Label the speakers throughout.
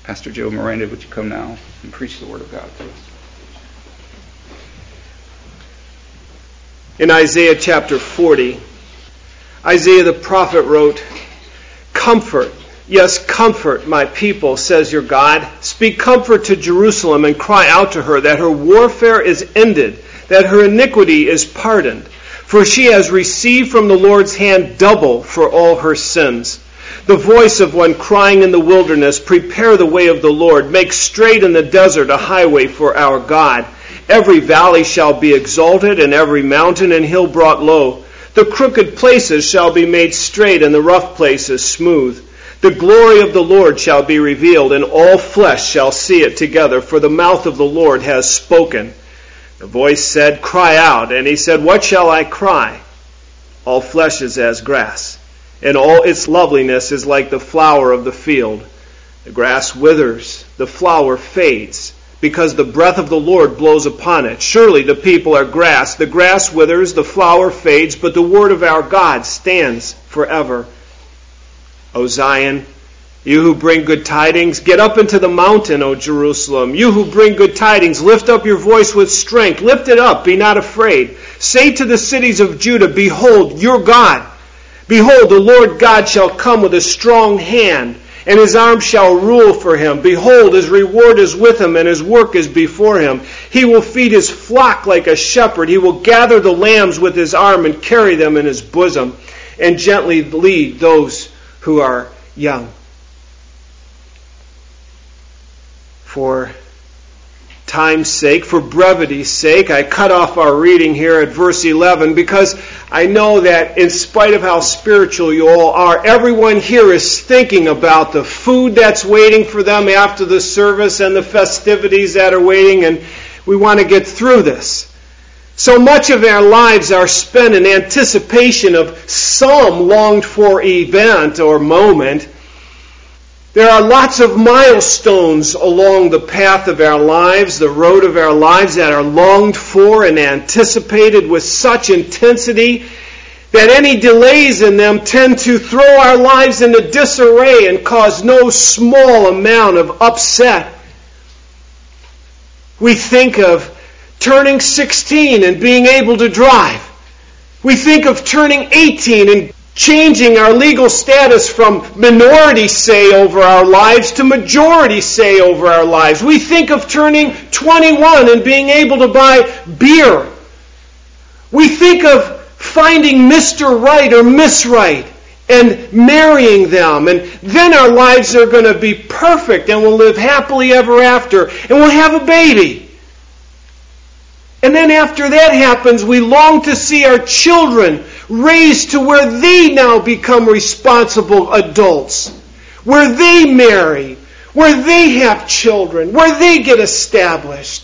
Speaker 1: Pastor Joe Miranda, would you come now and preach the Word of God to us?
Speaker 2: In Isaiah chapter 40, Isaiah the prophet wrote, "Comfort, yes, comfort my people, says your God. Speak comfort to Jerusalem and cry out to her that her warfare is ended, that her iniquity is pardoned. For she has received from the Lord's hand double for all her sins. The voice of one crying in the wilderness, prepare the way of the Lord, make straight in the desert a highway for our God. Every valley shall be exalted, and every mountain and hill brought low. The crooked places shall be made straight, and the rough places smooth. The glory of the Lord shall be revealed, and all flesh shall see it together, for the mouth of the Lord has spoken." The voice said, "Cry out." And he said, "What shall I cry? All flesh is as grass, and all its loveliness is like the flower of the field. The grass withers, the flower fades, because the breath of the Lord blows upon it. Surely the people are grass. The grass withers, the flower fades, but the word of our God stands forever. O Zion, you who bring good tidings, get up into the mountain, O Jerusalem. You who bring good tidings, lift up your voice with strength. Lift it up, be not afraid. Say to the cities of Judah, behold, your God. Behold, the Lord God shall come with a strong hand, and his arm shall rule for him. Behold, his reward is with him, and his work is before him. He will feed his flock like a shepherd. He will gather the lambs with his arm and carry them in his bosom, and gently lead those who are young. For time's sake, for brevity's sake, I cut off our reading here at verse 11 because I know that in spite of how spiritual you all are, everyone here is thinking about the food that's waiting for them after the service and the festivities that are waiting, and we want to get through this. So much of our lives are spent in anticipation of some longed-for event or moment. There are lots of milestones along the path of our lives, the road of our lives, that are longed for and anticipated with such intensity that any delays in them tend to throw our lives into disarray and cause no small amount of upset. We think of turning 16 and being able to drive. We think of turning 18 and changing our legal status from minority say over our lives to majority say over our lives. We think of turning 21 and being able to buy beer. We think of finding Mr. Right or Miss Right and marrying them. And then our lives are going to be perfect and we'll live happily ever after. And we'll have a baby. And then after that happens, we long to see our children raised to where they now become responsible adults, where they marry, where they have children, where they get established.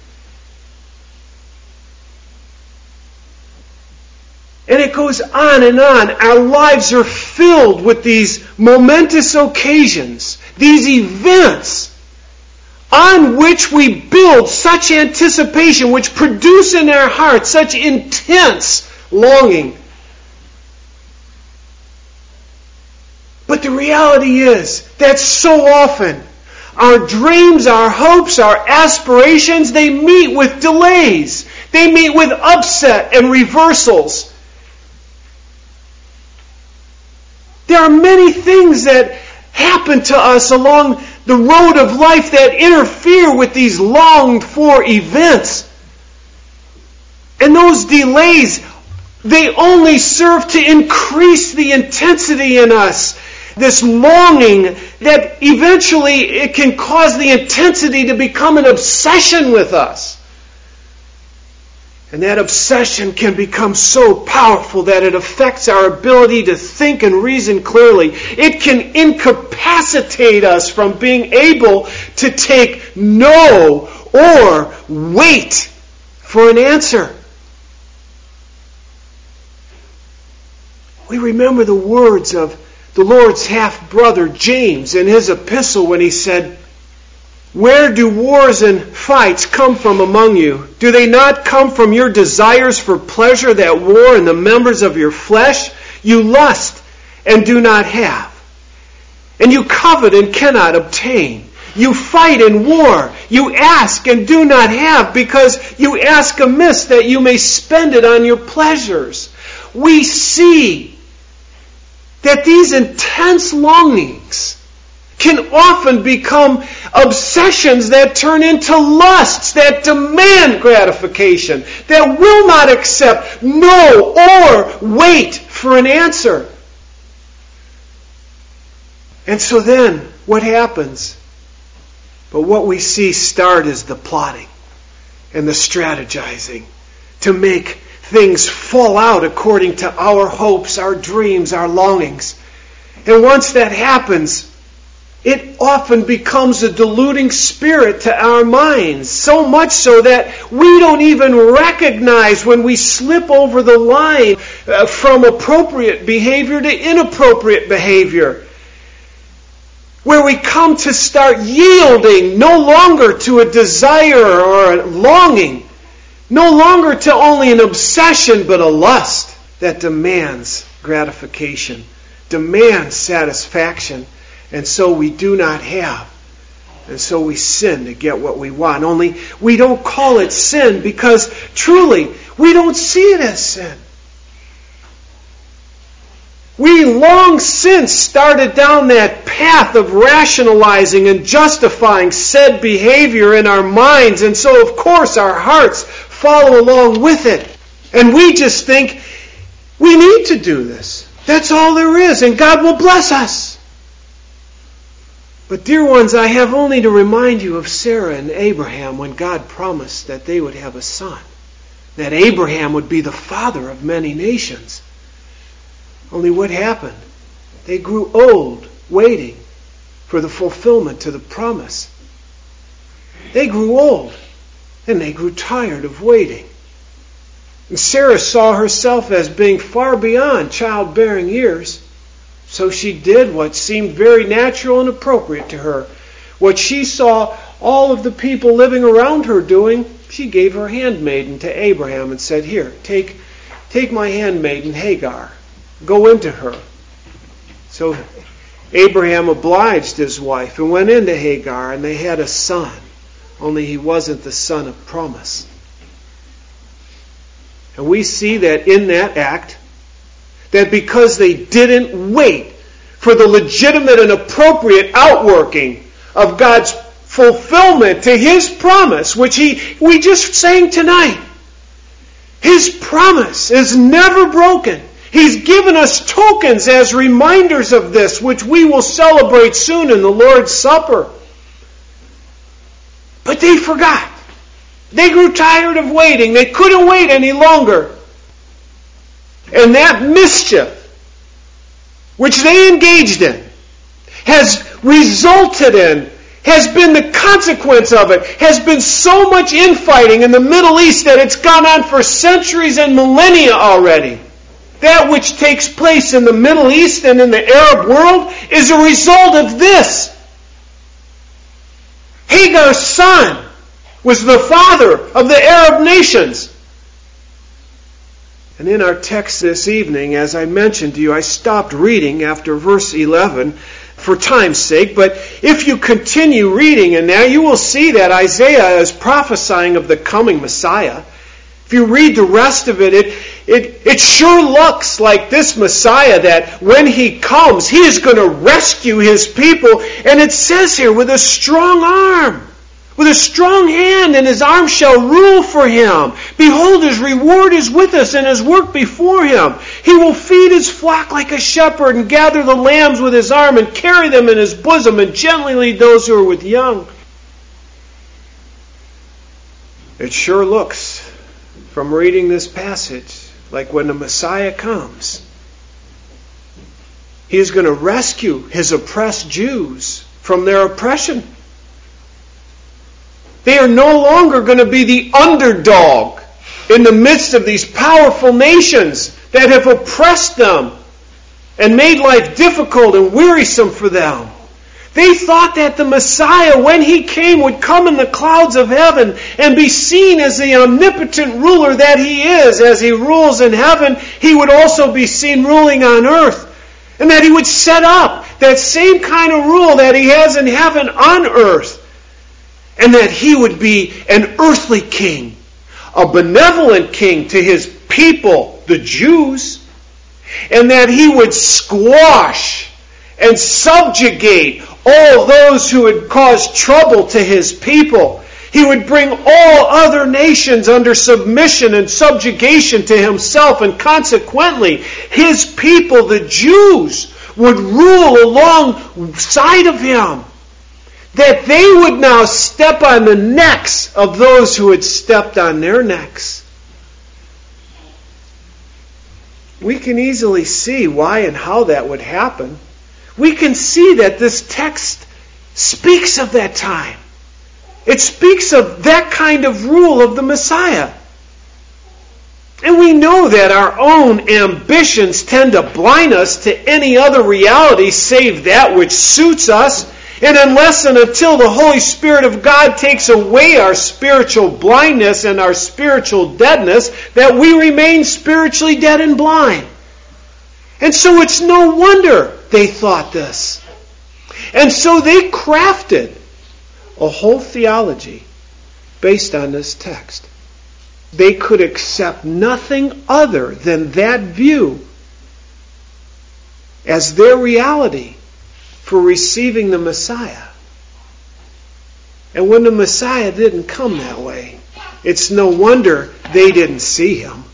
Speaker 2: And it goes on and on. Our lives are filled with these momentous occasions, these events on which we build such anticipation, which produce in our hearts such intense longing. But the reality is that so often our dreams, our hopes, our aspirations, they meet with delays. They meet with upset and reversals. There are many things that happen to us along the road of life that interfere with these longed for events. And those delays, they only serve to increase the intensity in us. This longing that eventually it can cause the intensity to become an obsession with us. And that obsession can become so powerful that it affects our ability to think and reason clearly. It can incapacitate us from being able to take no or wait for an answer. We remember the words of the Lord's half-brother James in his epistle when he said, "Where do wars and fights come from among you? Do they not come from your desires for pleasure that war in the members of your flesh? You lust and do not have. And you covet and cannot obtain. You fight in war. You ask and do not have, because you ask amiss that you may spend it on your pleasures. We see that these intense longings can often become obsessions that turn into lusts, that demand gratification, that will not accept no or wait for an answer. And so then, what happens? But what we see start is the plotting and the strategizing to make things fall out according to our hopes, our dreams, our longings. And once that happens, it often becomes a deluding spirit to our minds, so much so that we don't even recognize when we slip over the line from appropriate behavior to inappropriate behavior, where we come to start yielding no longer to a desire or a longing, no longer to only an obsession, but a lust that demands gratification, demands satisfaction. And so we do not have. And so we sin to get what we want. Only we don't call it sin because truly we don't see it as sin. We long since started down that path of rationalizing and justifying said behavior in our minds. And so of course our hearts follow along with it. And we just think we need to do this. That's all there is. And God will bless us. But dear ones, I have only to remind you of Sarah and Abraham when God promised that they would have a son, that Abraham would be the father of many nations. Only what happened? They grew old waiting for the fulfillment of the promise. They grew old and they grew tired of waiting. And Sarah saw herself as being far beyond childbearing years. So she did what seemed very natural and appropriate to her. What she saw all of the people living around her doing, she gave her handmaiden to Abraham and said, "Here, take my handmaiden Hagar. Go into her." So Abraham obliged his wife and went into Hagar, and they had a son. Only he wasn't the son of promise. And we see that in that act, that because they didn't wait for the legitimate and appropriate outworking of God's fulfillment to His promise, which we just sang tonight. His promise is never broken. He's given us tokens as reminders of this, which we will celebrate soon in the Lord's Supper. But they forgot. They grew tired of waiting. They couldn't wait any longer. And that mischief, which they engaged in, has resulted in, has been the consequence of it, has been so much infighting in the Middle East that it's gone on for centuries and millennia already. That which takes place in the Middle East and in the Arab world is a result of this. Hagar's son was the father of the Arab nations. And in our text this evening, as I mentioned to you, I stopped reading after verse 11 for time's sake. But if you continue reading in there, you will see that Isaiah is prophesying of the coming Messiah. If you read the rest of it, it sure looks like this Messiah, that when He comes, He is going to rescue His people. And it says here, with a strong arm. With a strong hand, and His arm shall rule for Him. Behold, His reward is with us, and His work before Him. He will feed His flock like a shepherd, and gather the lambs with His arm, and carry them in His bosom, and gently lead those who are with young. It sure looks, from reading this passage, like when the Messiah comes, He is going to rescue His oppressed Jews from their oppression. They are no longer going to be the underdog in the midst of these powerful nations that have oppressed them and made life difficult and wearisome for them. They thought that the Messiah, when He came, would come in the clouds of heaven and be seen as the omnipotent ruler that He is. As He rules in heaven, He would also be seen ruling on earth. And that He would set up that same kind of rule that He has in heaven on earth. And that He would be an earthly king, a benevolent king to His people, the Jews. And that He would squash and subjugate all those who had caused trouble to His people. He would bring all other nations under submission and subjugation to Himself, and consequently, His people, the Jews, would rule alongside of Him. That they would now step on the necks of those who had stepped on their necks. We can easily see why and how that would happen. We can see that this text speaks of that time. It speaks of that kind of rule of the Messiah. And we know that our own ambitions tend to blind us to any other reality save that which suits us. And unless and until the Holy Spirit of God takes away our spiritual blindness and our spiritual deadness, that we remain spiritually dead and blind. And so it's no wonder they thought this. And so they crafted a whole theology based on this text. They could accept nothing other than that view as their reality for receiving the Messiah. And when the Messiah didn't come that way, it's no wonder they didn't see Him.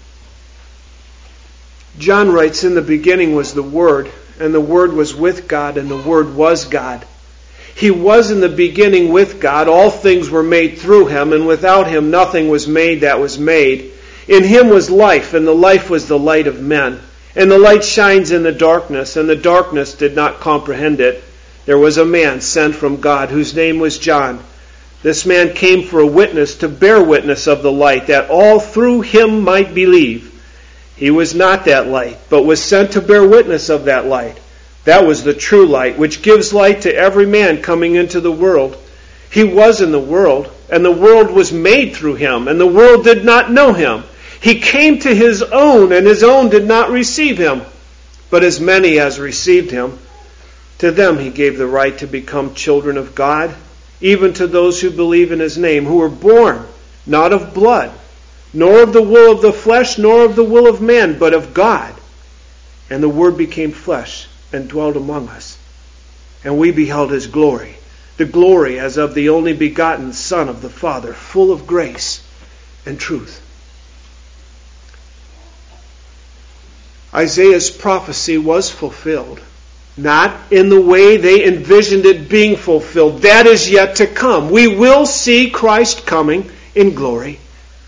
Speaker 2: John writes, "In the beginning was the Word, and the Word was with God, and the Word was God. He was in the beginning with God. All things were made through Him, and without Him nothing was made that was made. In Him was life, and the life was the light of men. And the light shines in the darkness, and the darkness did not comprehend it. There was a man sent from God, whose name was John. This man came for a witness, to bear witness of the light, that all through him might believe. He was not that light, but was sent to bear witness of that light. That was the true light, which gives light to every man coming into the world. He was in the world, and the world was made through Him, and the world did not know Him. He came to His own, and His own did not receive Him. But as many as received Him, to them He gave the right to become children of God, even to those who believe in His name, who were born not of blood, nor of the will of the flesh, nor of the will of man, but of God. And the Word became flesh and dwelt among us. And we beheld His glory, the glory as of the only begotten Son of the Father, full of grace and truth." Isaiah's prophecy was fulfilled. Not in the way they envisioned it being fulfilled. That is yet to come. We will see Christ coming in glory.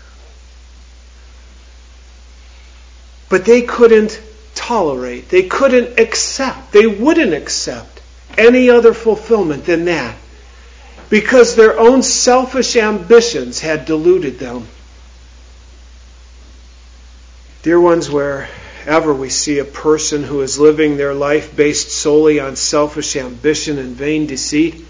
Speaker 2: But they couldn't tolerate, they couldn't accept, they wouldn't accept any other fulfillment than that, because their own selfish ambitions had deluded them. Dear ones, wherever we see a person who is living their life based solely on selfish ambition and vain deceit,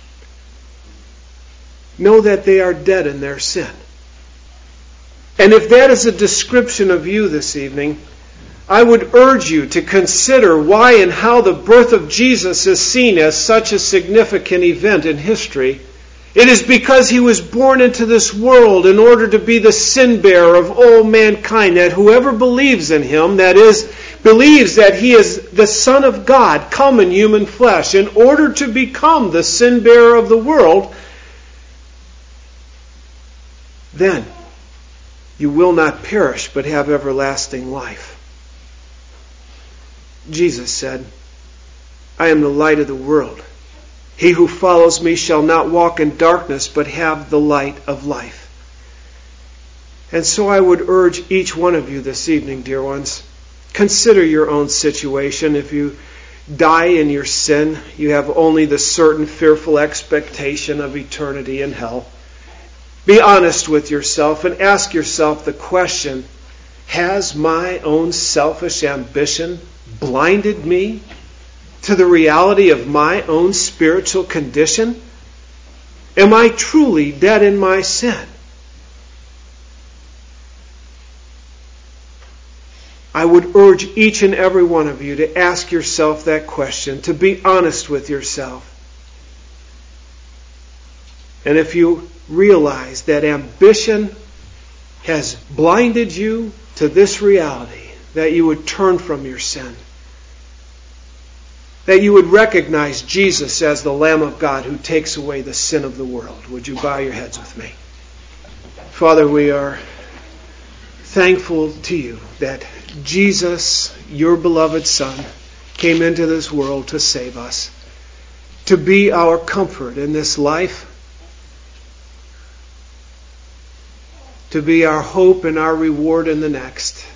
Speaker 2: know that they are dead in their sin. And if that is a description of you this evening, I would urge you to consider why and how the birth of Jesus is seen as such a significant event in history. It is because He was born into this world in order to be the sin bearer of all mankind, that whoever believes in Him, that is, believes that He is the Son of God, come in human flesh, in order to become the sin bearer of the world, then you will not perish but have everlasting life. Jesus said, "I am the light of the world. He who follows me shall not walk in darkness, but have the light of life." And so I would urge each one of you this evening, dear ones, consider your own situation. If you die in your sin, you have only the certain fearful expectation of eternity in hell. Be honest with yourself and ask yourself the question, has my own selfish ambition blinded me to the reality of my own spiritual condition? Am I truly dead in my sin? I would urge each and every one of you to ask yourself that question, to be honest with yourself. And if you realize that ambition has blinded you to this reality, that you would turn from your sin. That you would recognize Jesus as the Lamb of God who takes away the sin of the world. Would you bow your heads with me? Father, we are thankful to you that Jesus, your beloved Son, came into this world to save us, to be our comfort in this life, to be our hope and our reward in the next.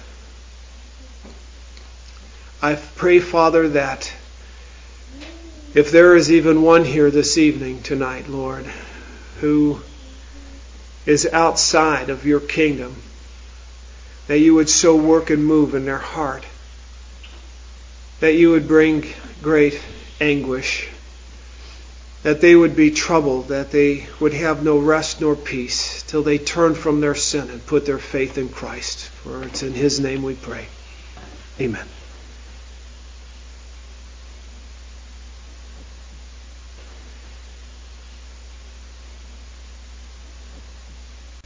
Speaker 2: I pray, Father, that if there is even one here this evening, tonight, Lord, who is outside of your kingdom, that you would so work and move in their heart, that you would bring great anguish, that they would be troubled, that they would have no rest nor peace till they turn from their sin and put their faith in Christ. For it's in His name we pray. Amen.